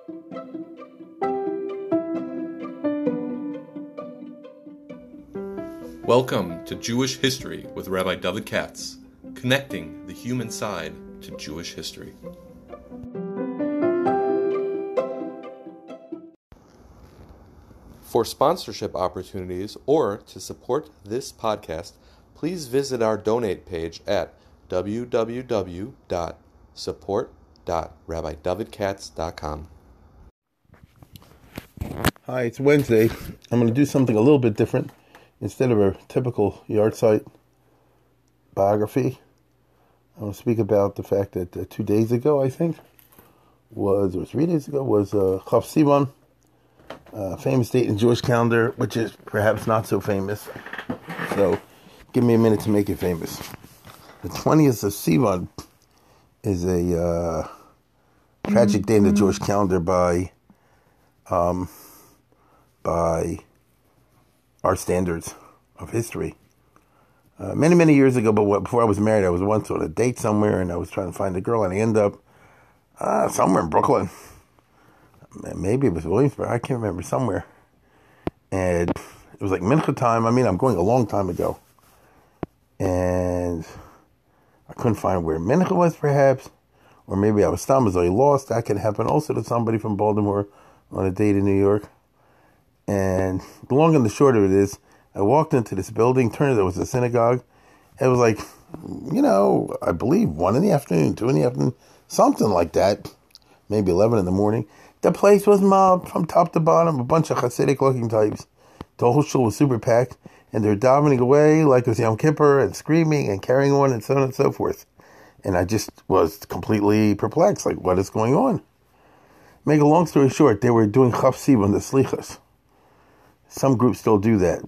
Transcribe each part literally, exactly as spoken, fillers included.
Welcome to Jewish History with Rabbi David Katz, connecting the human side to Jewish history. For sponsorship opportunities or to support this podcast, please visit our donate page at w w w dot support dot rabbi david katz dot com. Hi, it's Wednesday. I'm going to do something a little bit different. Instead of a typical yard site biography, I want to speak about the fact that uh, two days ago, I think, was, or three days ago, was uh, Chav Sivan, a famous date in the Jewish calendar, which is perhaps not so famous. So, give me a minute to make it famous. The twentieth of Sivan is a uh, tragic day in the Jewish calendar by, um, by our standards of history. Uh, many, many years ago, but before I was married, I was once on a date somewhere, and I was trying to find a girl, and I ended up uh, somewhere in Brooklyn. Maybe it was Williamsburg. I can't remember, somewhere. And it was like mincha time. I mean, I'm going a long time ago. And I couldn't find where mincha was, perhaps. Or maybe I was stomachally lost. That could happen also to somebody from Baltimore on a date in New York. And the long and the short of it is, I walked into this building, turned out it was a synagogue. It was like, you know, I believe one in the afternoon, two in the afternoon, something like that. Maybe eleven in the morning. The place was mobbed from top to bottom, a bunch of Hasidic looking types. The whole shul was super packed, and they're davening away like it was Yom Kippur, and screaming and carrying on, and so on and so forth. And I just was completely perplexed, like, what is going on? Make a long story short, they were doing Chav Sivan, the Slichas. Some groups still do that.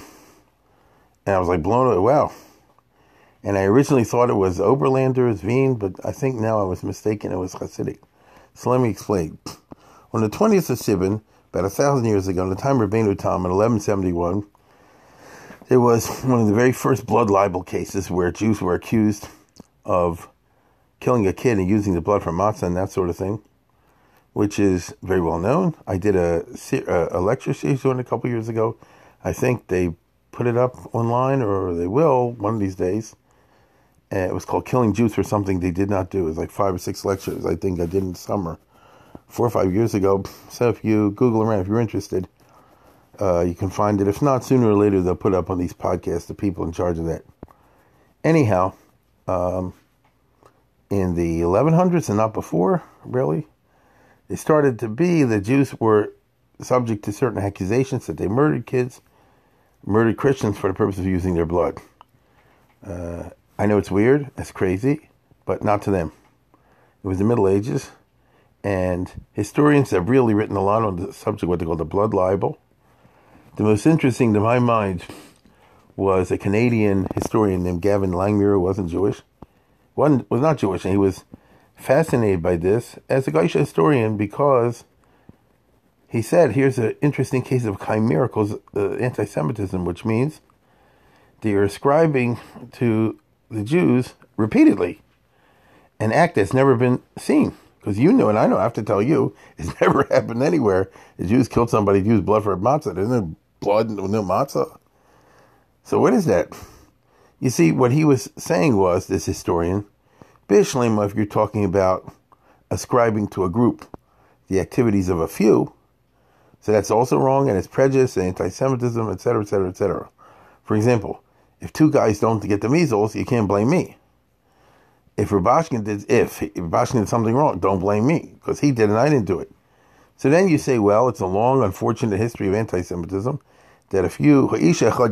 And I was like blown away. Wow. And I originally thought it was Oberlanders, Wien, but I think now I was mistaken. It was Hasidic. So let me explain. On the twentieth of Sivan, about a thousand years ago, in the time of Rabbeinu Tam in eleven seventy-one, there was one of the very first blood libel cases where Jews were accused of killing a kid and using the blood for matzah and that sort of thing, which is very well known. I did a, a lecture series on it a couple years ago. I think they put it up online, or they will one of these days. And it was called Killing Jews for Something They Did Not Do. It was like five or six lectures I think I did in the summer, four or five years ago. So if you Google around, if you're interested, uh, you can find it. If not, sooner or later they'll put up on these podcasts the people in charge of that. Anyhow, um, in the eleven hundreds and not before, really, it started to be the Jews were subject to certain accusations that they murdered kids, murdered Christians for the purpose of using their blood. Uh, I know it's weird, it's crazy, but not to them. It was the Middle Ages, and historians have really written a lot on the subject, what they call the blood libel. The most interesting to my mind was a Canadian historian named Gavin Langmuir, who wasn't Jewish. One was not Jewish, and he was fascinated by this as a Geisha historian because he said, here's an interesting case of chimerical uh, anti-Semitism, which means they are ascribing to the Jews repeatedly an act that's never been seen. Because you know, and I know, I have to tell you, it's never happened anywhere. The Jews killed somebody, used blood for a matzah. There's no blood, no matzah. So what is that? You see, what he was saying was, this historian, Bishlema, if you're talking about ascribing to a group the activities of a few, so that's also wrong, and it's prejudice and anti-Semitism, et cetera, et cetera, et cetera. For example, if two guys don't get the measles, you can't blame me. If Rabashkin did, if, if Rabashkin did something wrong, don't blame me, because he did and I didn't do it. So then you say, well, it's a long, unfortunate history of anti-Semitism, that if you, you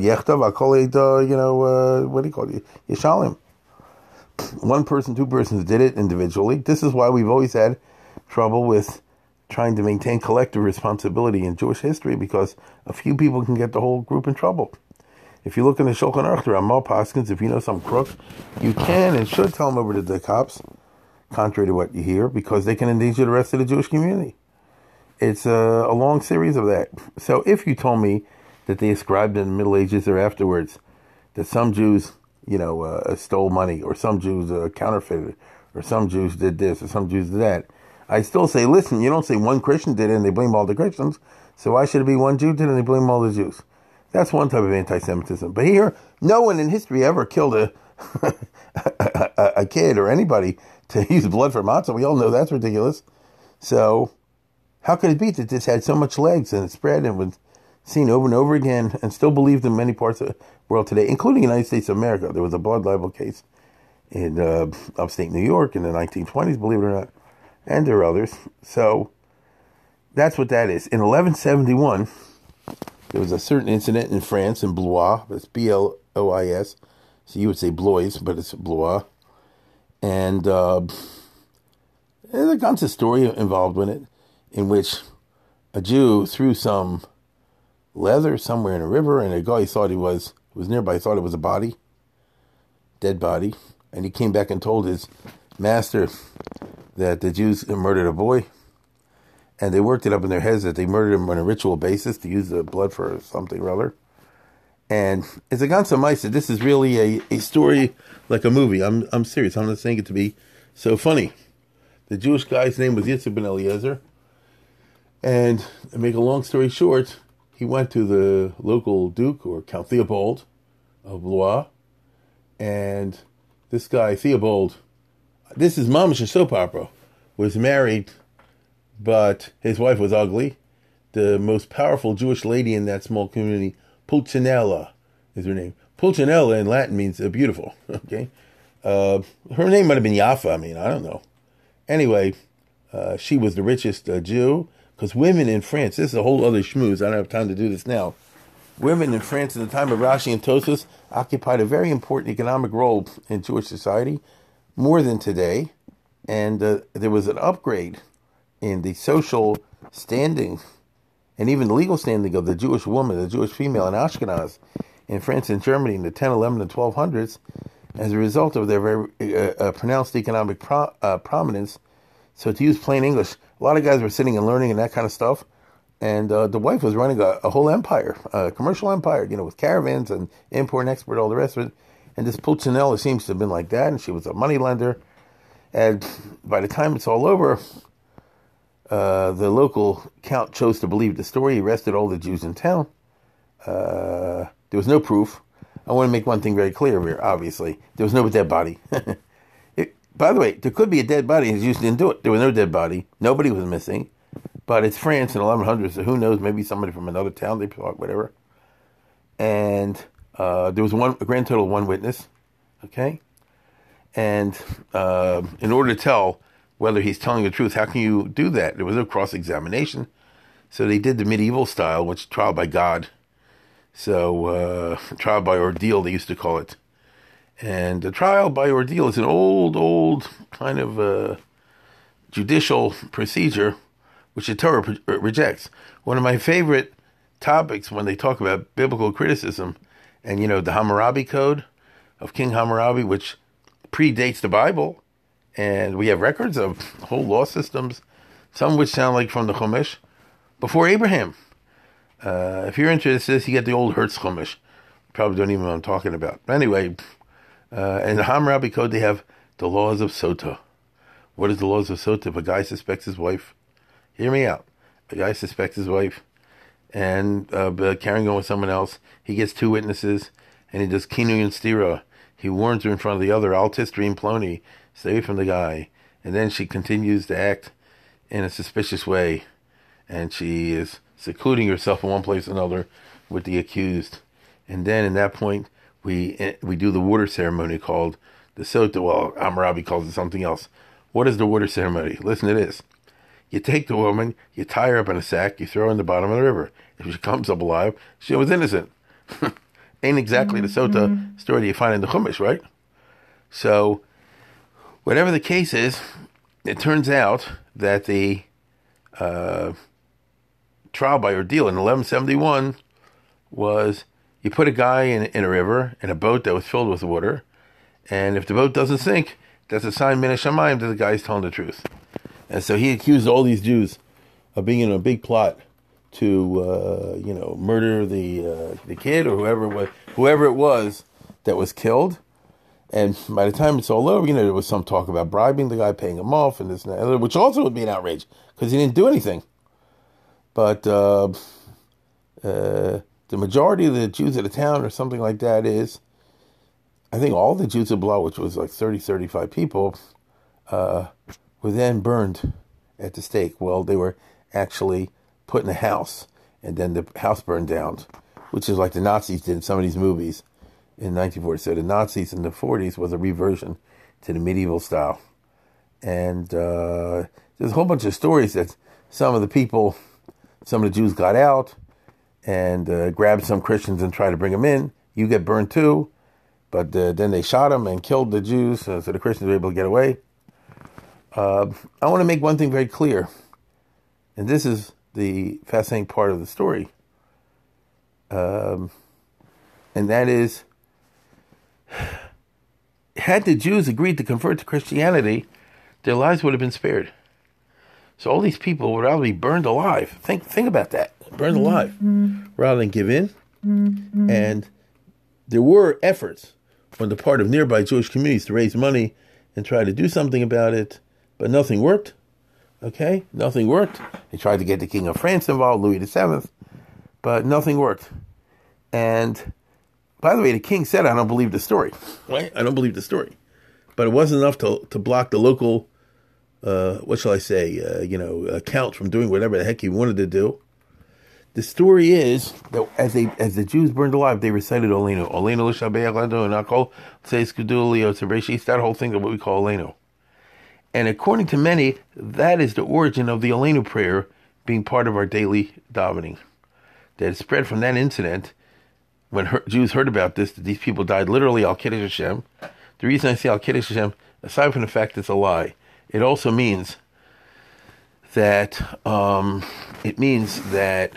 know, uh, what do you call it, Yeshalim. One person, two persons did it individually. This is why we've always had trouble with trying to maintain collective responsibility in Jewish history, because a few people can get the whole group in trouble. If you look in the Shulchan Aruch, there are Ramal Paskins, if you know some crook, you can and should tell them over to the cops, contrary to what you hear, because they can endanger the rest of the Jewish community. It's a, a long series of that. So if you told me that they ascribed in the Middle Ages or afterwards that some Jews, you know, uh, stole money, or some Jews uh, counterfeited, or some Jews did this, or some Jews did that, I still say, listen, you don't say one Christian did it and they blame all the Christians. So why should it be one Jew did it and they blame all the Jews? That's one type of anti-Semitism. But here, no one in history ever killed a a, a, a kid or anybody to use blood for matzah. We all know that's ridiculous. So how could it be that this had so much legs and it spread and was seen over and over again and still believed in many parts of the world today, including the United States of America? There was a blood libel case in uh, upstate New York in the nineteen twenties, believe it or not, and there are others. So that's what that is. In eleven seventy-one, there was a certain incident in France, in Blois. It's B L O I S. So you would say Blois, but it's Blois. And uh, there's a Ganze story involved with it, in which a Jew threw some leather somewhere in a river, and a guy thought he was was nearby, thought it was a body, dead body, and he came back and told his master that the Jews murdered a boy, and they worked it up in their heads that they murdered him on a ritual basis to use the blood for something or other. And it's a Ganze Meise. This is really a, a story like a movie. I'm I'm serious. I'm not saying it to be so funny. The Jewish guy's name was Yitzhak ben Eliezer, and to make a long story short, he went to the local duke, or Count Theobald of Blois, and this guy, Theobald, this is mamish a soap opera, was married, but his wife was ugly. The most powerful Jewish lady in that small community, Pulcinella, is her name. Pulcinella in Latin means uh, beautiful, okay? Uh, her name might have been Jaffa, I mean, I don't know. Anyway, uh, she was the richest uh, Jew, because women in France, this is a whole other schmooze, I don't have time to do this now. Women in France in the time of Rashi and Tosfos occupied a very important economic role in Jewish society, more than today, and uh, there was an upgrade in the social standing and even the legal standing of the Jewish woman, the Jewish female in Ashkenaz, in France and Germany in the ten, eleven, and twelve hundreds, as a result of their very uh, uh, pronounced economic pro- uh, prominence. So to use plain English, a lot of guys were sitting and learning and that kind of stuff, and uh, the wife was running a, a whole empire, a commercial empire, you know, with caravans and import and export, all the rest of it. And this Pulcinella seems to have been like that, and she was a moneylender. And by the time it's all over, uh, the local count chose to believe the story. He arrested all the Jews in town. Uh, there was no proof. I want to make one thing very clear here, obviously. There was no dead body. it, by the way, there could be a dead body, and the Jews didn't do it. There was no dead body. Nobody was missing. But it's France in eleven hundred, so who knows, maybe somebody from another town, they talk, whatever. And uh, there was one a grand total of one witness, okay? And uh, in order to tell whether he's telling the truth, how can you do that? There was no cross-examination. So they did the medieval style, which is trial by God. So uh, trial by ordeal, they used to call it. And the trial by ordeal is an old, old kind of uh, judicial procedure, which the Torah pre- rejects. One of my favorite topics when they talk about biblical criticism, and you know, the Hammurabi Code of King Hammurabi, which predates the Bible, and we have records of whole law systems, some which sound like from the Chumash, before Abraham. Uh, if you're interested, you get the old Hertz Chumash. Probably don't even know what I'm talking about. But anyway, uh, in the Hammurabi Code, they have the laws of Sota. What is the laws of Sota? If a guy suspects his wife, hear me out. A guy suspects his wife and uh, carrying on with someone else. He gets two witnesses, and he does Kinu and Stira. He warns her in front of the other, Altis Dream Plony, stay away from the guy. And then she continues to act in a suspicious way, and she is secluding herself in one place or another with the accused. And then in that point, we we do the water ceremony called the Sota. Well, Hammurabi calls it something else. What is the water ceremony? Listen to this. You take the woman, you tie her up in a sack, you throw her in the bottom of the river. If she comes up alive, she was innocent. Ain't exactly the Sota mm-hmm. story that you find in the Chumash, right? So, whatever the case is, it turns out that the uh, trial by ordeal in eleven seventy-one was you put a guy in, in a river, in a boat that was filled with water, and if the boat doesn't sink, that's a sign min hashamayim that the guy's telling the truth. And so he accused all these Jews of being in a big plot to, uh, you know, murder the uh, the kid or whoever it was, whoever it was that was killed. And by the time it's all over, you know, there was some talk about bribing the guy, paying him off, and this and that, which also would be an outrage because he didn't do anything. But uh, uh, the majority of the Jews of the town or something like that is, I think all the Jews of Blah, which was like thirty, thirty-five people, uh, were then burned at the stake. Well, they were actually put in a house, and then the house burned down, which is like the Nazis did in some of these movies in nineteen forty. So the Nazis in the forties was a reversion to the medieval style. And uh, there's a whole bunch of stories that some of the people, some of the Jews got out and uh, grabbed some Christians and tried to bring them in. You get burned too. But uh, then they shot them and killed the Jews, uh, so the Christians were able to get away. Uh, I want to make one thing very clear. And this is the fascinating part of the story. Um, and that is, had the Jews agreed to convert to Christianity, their lives would have been spared. So all these people would rather be burned alive. Think think about that. Burned alive. Mm-hmm. Rather than give in. Mm-hmm. And there were efforts on the part of nearby Jewish communities to raise money and try to do something about it, but nothing worked. Okay? Nothing worked. They tried to get the King of France involved, Louis the Seventh, but nothing worked. And by the way, the king said, I don't believe the story. Right? I don't believe the story. But it wasn't enough to to block the local, uh, what shall I say, uh, you know, account from doing whatever the heck he wanted to do. The story is that as they as the Jews burned alive, they recited Olenu. Olenu l'shabei Adonai and Akol Tzeis Gedulio Tzereshis, that whole thing of what we call Olenu. And according to many, that is the origin of the Olenu prayer being part of our daily davening. That it spread from that incident when her, Jews heard about this, that these people died literally Al Kiddush Hashem. The reason I say Al Kiddush Hashem, aside from the fact it's a lie, it also means that um, it means that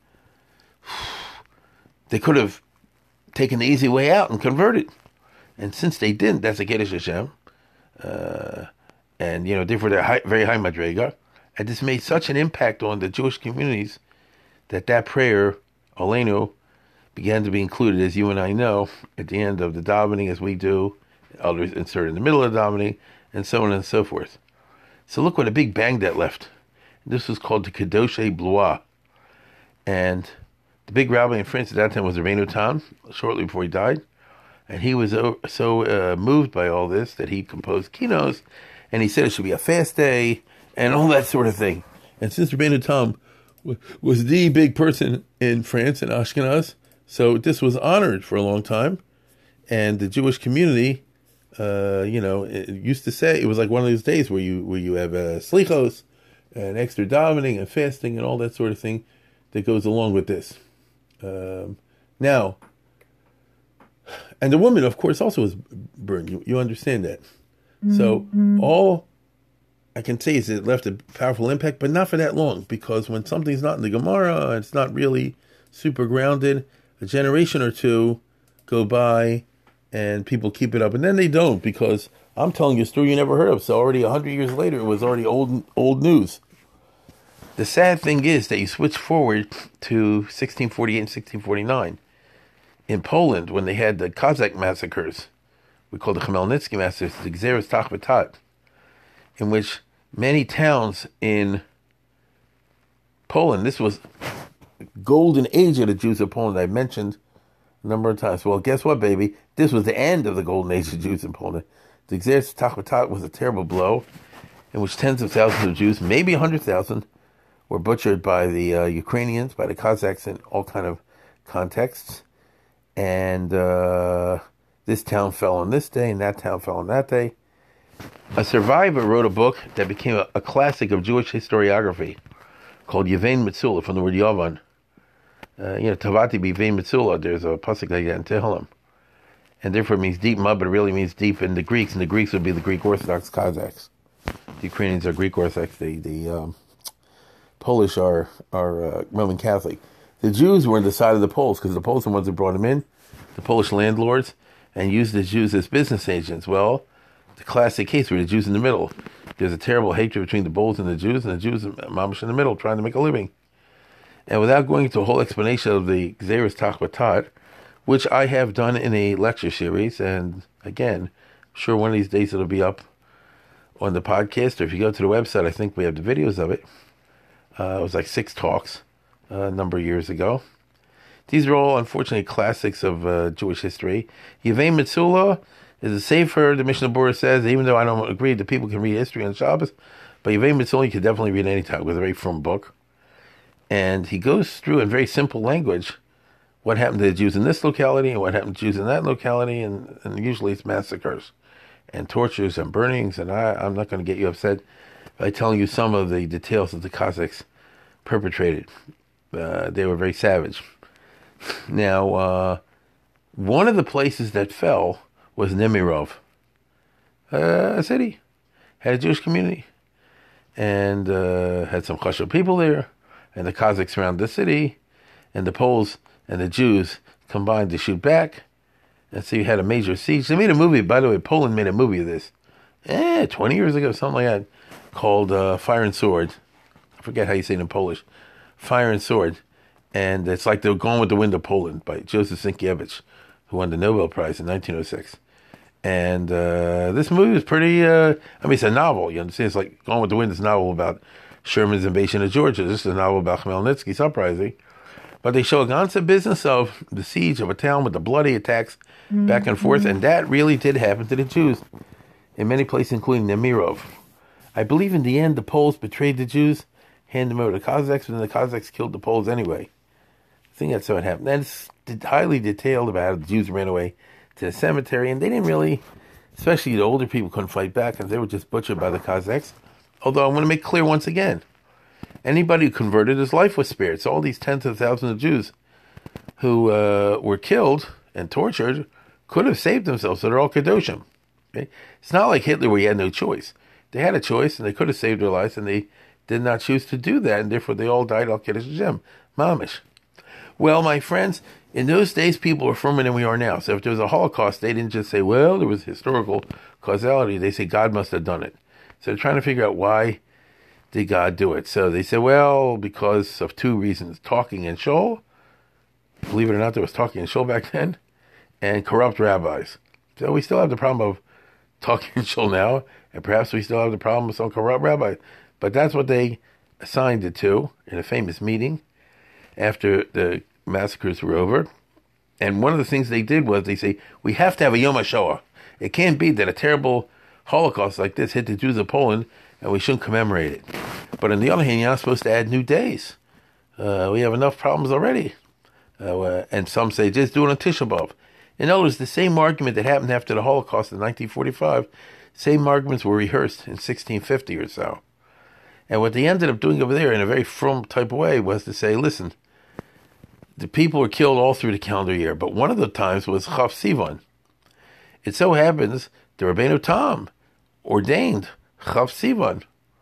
they could have taken the easy way out and converted. And since they didn't, that's a Kiddush Hashem. Uh, and, you know, therefore they're high, very high madrega. And this made such an impact on the Jewish communities that that prayer, Olenu, began to be included, as you and I know, at the end of the davening, as we do. Others insert in the middle of the davening, and so on and so forth. So look what a big bang that left. This was called the Kedoshei Blois. And the big rabbi in France at that time was Rabbeinu Tam, shortly before he died. And he was so uh, moved by all this that he composed kinos, and he said it should be a fast day, and all that sort of thing. And since Rabbeinu Tam w- was the big person in France, in Ashkenaz, so this was honored for a long time. And the Jewish community, uh, you know, it used to say, it was like one of those days where you where you have uh, slichos, and extra davening, and fasting, and all that sort of thing that goes along with this. Um, now, and the woman, of course, also was burned. You, you understand that. Mm-hmm. So all I can say is it left a powerful impact, but not for that long, because when something's not in the Gemara, it's not really super grounded, a generation or two go by and people keep it up, and then they don't, because I'm telling you a story you never heard of. So already a hundred years later, it was already old old news. The sad thing is that you switch forward to sixteen forty-eight and sixteen forty-nine. In Poland, when they had the Cossack massacres, we call the Khmelnytsky massacres, the Gzeres Tachbatat, in which many towns in Poland, this was golden age of the Jews of Poland, I mentioned a number of times. Well, guess what, baby? This was the end of the golden age of Jews in Poland. The Gzeres Tachbatat was a terrible blow, in which tens of thousands of Jews, maybe one hundred thousand, were butchered by the uh, Ukrainians, by the Cossacks in all kind of contexts. And uh, this town fell on this day, and that town fell on that day. A survivor wrote a book that became a, a classic of Jewish historiography called Yevain Metzula, from the word Yavan. Uh, you know, Tavati Yevain Metzula, there's a pasuk like that in Tehillim. And therefore it means deep mud, but it really means deep in the Greeks, and the Greeks would be the Greek Orthodox Cossacks. The Ukrainians are Greek Orthodox, the, the um, Polish are, are uh, Roman Catholic. The Jews were on the side of the Poles, because the Poles are the ones that brought them in, the Polish landlords, and used the Jews as business agents. Well, the classic case where the Jews in the middle. There's a terrible hatred between the Poles and the Jews, and the Jews, mamish, in the middle, trying to make a living. And without going into a whole explanation of the Gzeres Tachbatat, which I have done in a lecture series, and again, sure one of these days it'll be up on the podcast, or if you go to the website, I think we have the videos of it. Uh, it was like six talks uh, a number of years ago. These are all, unfortunately, classics of uh, Jewish history. Yevei Metzula is a sefer, the Mishnah Berurah says, even though I don't agree that people can read history on Shabbos, but Yevei Metzula you can definitely read any time. It was a very firm book. And he goes through in very simple language what happened to the Jews in this locality and what happened to Jews in that locality, and, and usually it's massacres and tortures and burnings, and I, I'm not going to get you upset by telling you some of the details that the Cossacks perpetrated. Uh, they were very savage. Now, uh, one of the places that fell was Nemirov, uh, a city, had a Jewish community, and uh, had some Chashuv people there, and the Cossacks surrounded the city, and the Poles and the Jews combined to shoot back, and so you had a major siege. They made a movie, by the way, Poland made a movie of this, eh, twenty years ago, something like that, called uh, Fire and Sword. I forget how you say it in Polish. Fire and Sword. And it's like they were Gone with the Wind of Poland by Joseph Sienkiewicz, who won the Nobel Prize in nineteen oh six. And uh, this movie was pretty, uh, I mean, it's a novel, you understand? It's like Gone with the Wind is a novel about Sherman's invasion of Georgia. This is a novel about Khmelnytsky's uprising. But they show a concept business of the siege of a town with the bloody attacks mm-hmm. back and forth. And that really did happen to the Jews in many places, including Nemirov. I believe in the end, the Poles betrayed the Jews, handed them over to the Cossacks, but then the Cossacks killed the Poles anyway. I think that's how it happened. And it's highly detailed about how the Jews ran away to the cemetery, and they didn't really, especially the older people, couldn't fight back because they were just butchered by the Cossacks. Although I want to make clear once again, anybody who converted, his life was spared. So all these tens of thousands of Jews who uh, were killed and tortured could have saved themselves, so they're all Kedoshim. Okay? It's not like Hitler where he had no choice. They had a choice, and they could have saved their lives, and they did not choose to do that, and therefore they all died al Kiddush Hashem, mamish. Well, my friends, in those days, people were firmer than we are now. So if there was a Holocaust, they didn't just say, well, there was historical causality. They say God must have done it. So they're trying to figure out why did God do it. So they said, well, because of two reasons, talking and shul. Believe it or not, there was talking and shul back then, and corrupt rabbis. So we still have the problem of talking and shul now, and perhaps we still have the problem with some corrupt rabbis. But that's what they assigned it to in a famous meeting after the massacres were over. And one of the things they did was they say, we have to have a Yom HaShoah. It can't be that a terrible Holocaust like this hit the Jews of Poland and we shouldn't commemorate it. But on the other hand, you're not supposed to add new days. Uh, we have enough problems already. Uh, and some say, just do it on Tisha B'Av. In other words, the same argument that happened after the Holocaust in nineteen forty-five, same arguments were rehearsed in sixteen fifty or so. And what they ended up doing over there in a very frum type of way was to say, listen, the people were killed all through the calendar year, but one of the times was Chav Sivan. It so happens the Rabbeinu Tam ordained Chav Sivan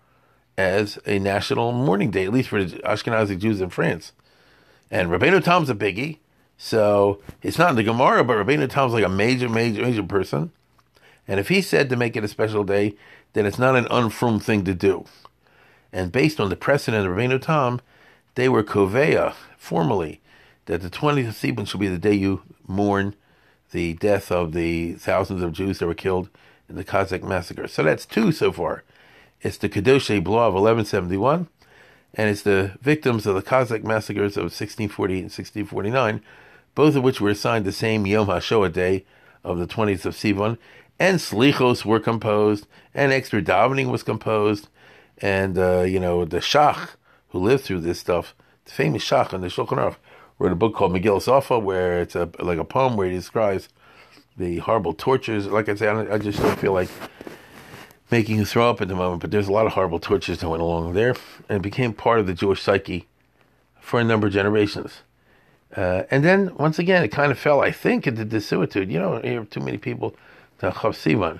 as a national mourning day, at least for the Ashkenazi Jews in France. And Rabbeinu Tam's a biggie, so it's not in the Gemara, but Rabbeinu Tam's like a major, major, major person. And if he said to make it a special day, then it's not an unfrum thing to do. And based on the precedent of Rabbeinu Tam, they were koveya, formally, that the twentieth of Sivan should be the day you mourn the death of the thousands of Jews that were killed in the Cossack massacre. So that's two so far. It's the Kedoshei B'Lo of eleven seventy-one, and it's the victims of the Cossack massacres of sixteen forty-eight and sixteen forty-nine, both of which were assigned the same Yom HaShoah day of the twentieth of Sivan, and Slichos were composed, and extra davening was composed, and, uh, you know, the Shach, who lived through this stuff, the famous Shach in the Shulchan Aruch, wrote a book called Megillas Alpha, where it's a, like a poem where he describes the horrible tortures. Like I said, I just don't feel like making you throw up at the moment, but there's a lot of horrible tortures that went along there, and it became part of the Jewish psyche for a number of generations. Uh, and then, once again, it kind of fell, I think, into desuetude. You don't hear too many people to Chav Sivan.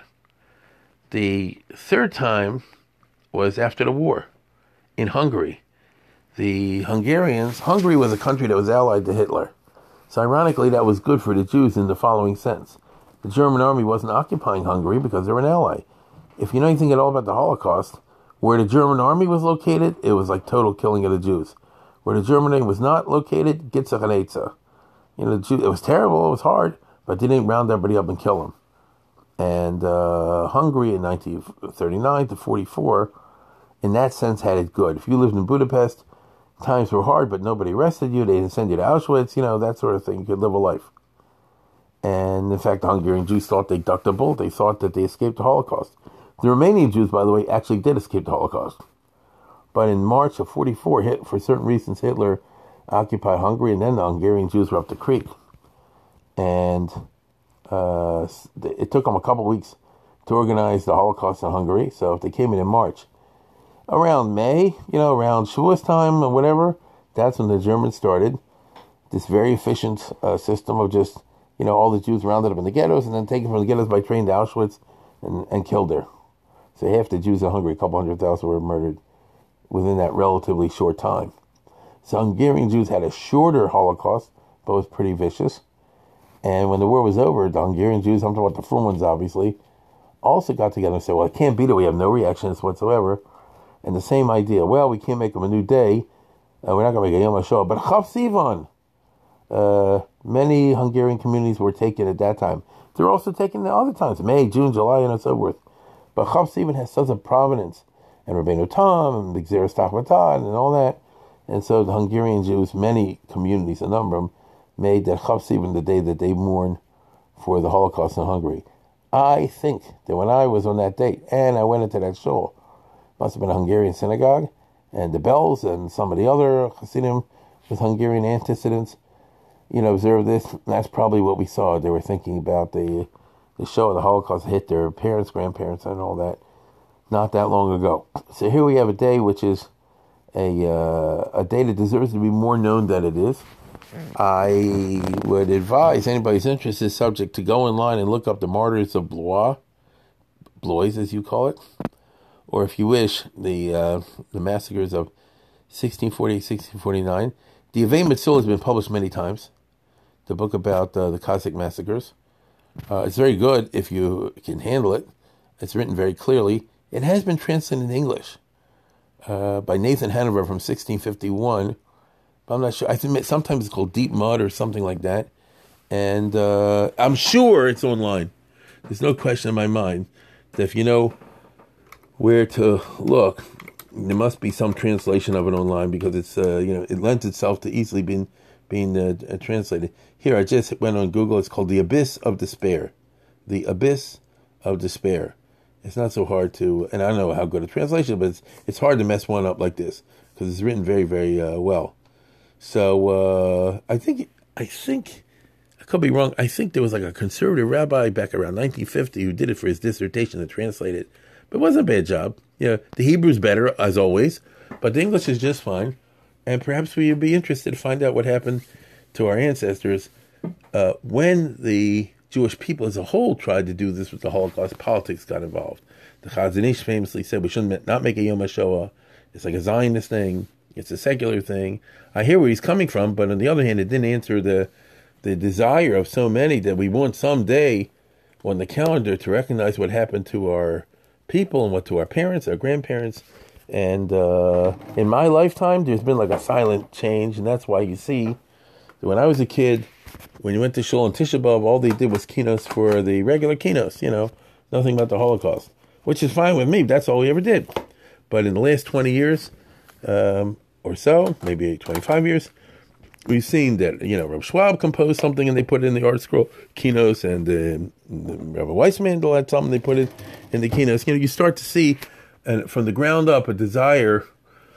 The third time was after the war in Hungary. The Hungarians, Hungary was a country that was allied to Hitler. So ironically, that was good for the Jews in the following sense. The German army wasn't occupying Hungary because they were an ally. If you know anything at all about the Holocaust, where the German army was located, it was like total killing of the Jews. Where the German army was not located, Gitzach and Eitzah. You know, the Jew, it was terrible, it was hard, but they didn't round everybody up and kill them. And uh, Hungary in nineteen thirty-nine to forty-four, in that sense, had it good. If you lived in Budapest, times were hard, but nobody arrested you. They didn't send you to Auschwitz, you know, that sort of thing. You could live a life. And in fact, the Hungarian Jews thought they ducked a bullet. They thought that they escaped the Holocaust. The Romanian Jews, by the way, actually did escape the Holocaust. But in March of forty-four, hit, for certain reasons, Hitler occupied Hungary, and then the Hungarian Jews were up the creek. And uh, it took them a couple weeks to organize the Holocaust in Hungary. So if they came in in March, around May, you know, around Shavuos time or whatever, that's when the Germans started this very efficient uh, system of just, you know, all the Jews rounded up in the ghettos and then taken from the ghettos by train to Auschwitz and, and killed there. So half the Jews in Hungary, a couple hundred thousand, were murdered within that relatively short time. So Hungarian Jews had a shorter Holocaust, but was pretty vicious. And when the war was over, the Hungarian Jews, I'm talking about the frum ones obviously, also got together and said, well, it can't be that we have no reactions whatsoever. And the same idea, well, we can't make them a new day. Uh, we're not going to make a Yom HaShoah. But Chav Sivan, uh, many Hungarian communities were taken at that time. They're also taken at other times, May, June, July, and so forth. But Chav Sivan has such a provenance, and Rabbeinu Tam, and B'Gzeras Tachmatan, and all that. And so the Hungarian Jews, many communities, a number of them, made that Chav Sivan the day that they mourn for the Holocaust in Hungary. I think that when I was on that date, and I went into that shul, must have been a Hungarian synagogue, and the bells and some of the other Hasidim with Hungarian antecedents, you know, observe this. That's probably what we saw. They were thinking about the the show of the Holocaust hit their parents, grandparents, and all that not that long ago. So here we have a day which is a uh, a day that deserves to be more known than it is. I would advise anybody's interested in this subject to go online and look up the martyrs of Blois, Blois as you call it, or if you wish, the uh, the massacres of sixteen forty-eight, sixteen forty-nine. The Avei Mitzvah has been published many times, the book about uh, the Cossack massacres. Uh, it's very good if you can handle it. It's written very clearly. It has been translated in English uh, by Nathan Hanover from sixteen fifty-one. But I'm not sure. I think sometimes it's called Deep Mud or something like that. And uh, I'm sure it's online. There's no question in my mind that if you know where to look, there must be some translation of it online because it's uh, you know it lends itself to easily being being uh, uh, translated. Here, I just went on Google. It's called The Abyss of Despair. The Abyss of Despair. It's not so hard to, and I don't know how good a translation, but it's, it's hard to mess one up like this because it's written very, very uh, well. So uh, I think I think I could be wrong. I think there was like a conservative rabbi back around nineteen fifty who did it for his dissertation to translate it, but it wasn't a bad job. You know, the Hebrew's better as always, but the English is just fine. And perhaps we'd be interested to find out what happened to our ancestors uh, when the Jewish people as a whole tried to do this with the Holocaust. Politics got involved. The Chazon Ish famously said we shouldn't not make a Yom HaShoah. It's like a Zionist thing. It's a secular thing. I hear where he's coming from, but on the other hand, it didn't answer the the desire of so many that we want someday on the calendar to recognize what happened to our people and what to our parents, our grandparents. And uh, in my lifetime, there's been like a silent change, and that's why you see that when I was a kid, when you went to shul on Tisha B'Av, all they did was kinos for the regular kinos, you know, nothing about the Holocaust, which is fine with me. That's all we ever did. But in the last twenty years um, or so, maybe twenty-five years, we've seen that, you know, Reb Schwab composed something and they put it in the art scroll, kinos, and uh, Rabbi Weissman had something they put it in the kinos. You know, you start to see and from the ground up a desire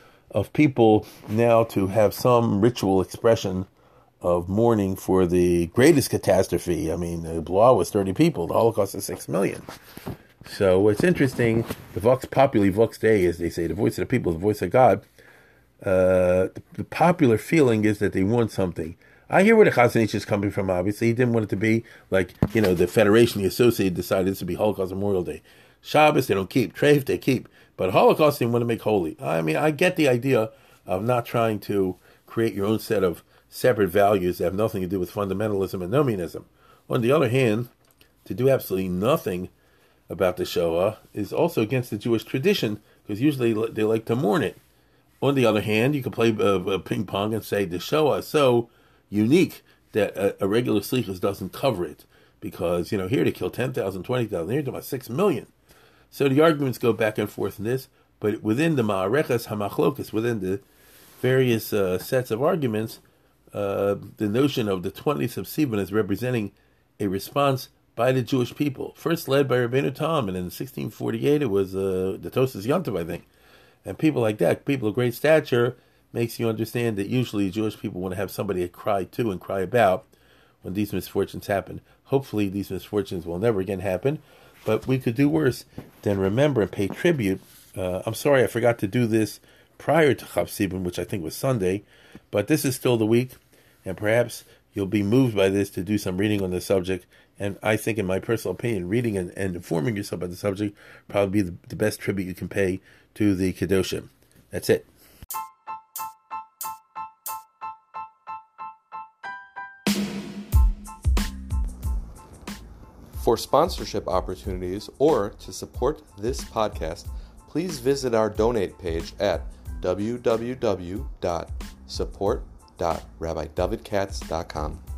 of people now to have some ritual expression of mourning for the greatest catastrophe. I mean, uh, Blois was thirty people. The Holocaust is six million. So what's interesting, the Vox Populi, Vox Dei, as they say, the voice of the people, the voice of God, uh, the, the popular feeling is that they want something. I hear where the Chazon Ish is coming from, obviously. He didn't want it to be like, you know, the Federation, the Associated decided this would be Holocaust Memorial Day. Shabbos, they don't keep. Treif, they keep. But Holocaust, they want to make holy. I mean, I get the idea of not trying to create your own set of separate values that have nothing to do with fundamentalism and nomianism. On the other hand, to do absolutely nothing about the Shoah is also against the Jewish tradition, because usually they like to mourn it. On the other hand, you can play uh, ping pong and say the Shoah is so unique that a, a regular slichus doesn't cover it. because, you know, here they kill ten thousand, twenty thousand, here they're about six million. So the arguments go back and forth in this, but within the Ma'areches HaMachlokas, within the various uh, sets of arguments, uh, the notion of the twentieth of Sivan is representing a response by the Jewish people, first led by Rabbeinu Tam, and in sixteen forty-eight it was uh, the Tosas Yontiv, I think. And people like that, people of great stature, makes you understand that usually Jewish people want to have somebody to cry to and cry about when these misfortunes happen. Hopefully these misfortunes will never again happen, but we could do worse than remember and pay tribute. Uh, I'm sorry I forgot to do this prior to Chav Sivan, which I think was Sunday, but this is still the week, and perhaps you'll be moved by this to do some reading on the subject. And I think, in my personal opinion, reading and, and informing yourself about the subject probably be the, the best tribute you can pay to the Kedoshim. That's it. For sponsorship opportunities or to support this podcast, please visit our donate page at w w w dot support dot rabbi david katz dot com.